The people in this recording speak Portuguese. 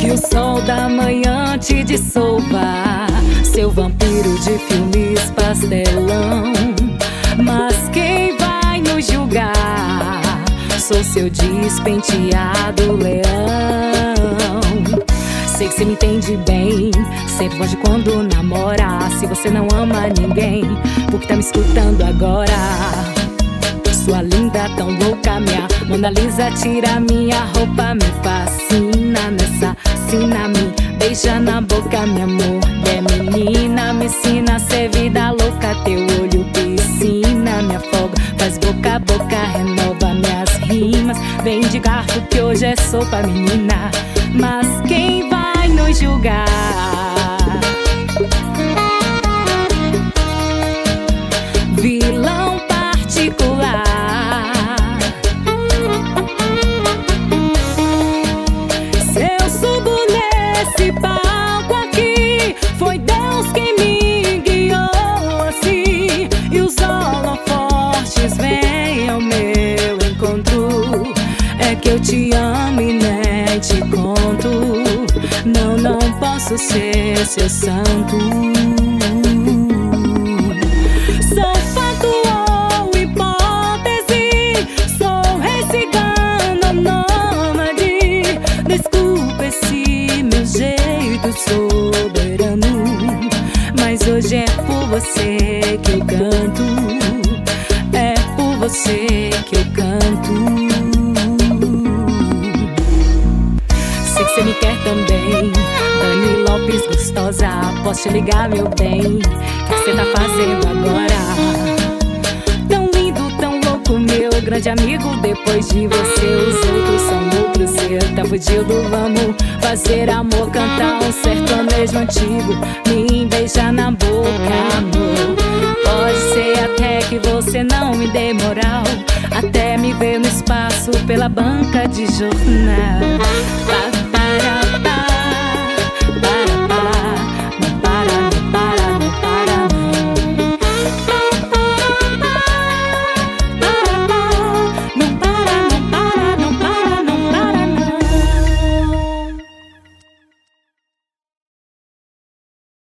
e o sol da manhã te dissolva, seu vampiro de filmes pastelão. Mas quem vai nos julgar? Sou seu despenteado leão. Sei que cê me entende bem, sempre foge quando namora. Se você não ama ninguém, por que tá me escutando agora? Sua linda, tão louca, minha Mona Lisa, tira minha roupa, me fascina, me assassina, me beija na boca, meu amor. É menina, me ensina a ser vida louca, teu olho piscina, me afoga, faz boca a boca, renova minhas rimas. Vem de garfo que hoje é sopa, menina, mas quem vai nos julgar? Vilão particular, se eu subo nesse palco aqui, foi Deus quem me guiou assim. E os holofortes vêm ao meu encontro, é que eu te amo e nem te conto. Não, não posso ser seu santo. Sou fato ou hipótese, sou rei cigano, nômade. Desculpa esse meu jeito soberano, mas hoje é por você que eu canto, é por você que eu canto. Sei que cê me quer também, Dani Lopes gostosa, posso te ligar, meu bem? O que cê tá fazendo agora? Tão lindo, tão louco, meu grande amigo. Depois de você, os outros são outros. Cê tá fudido, vamos fazer amor, cantar um sertanejo antigo, me beijar na boca, amor. Pode ser até que você não me dê moral, até me ver no espaço pela banca de jornal. Para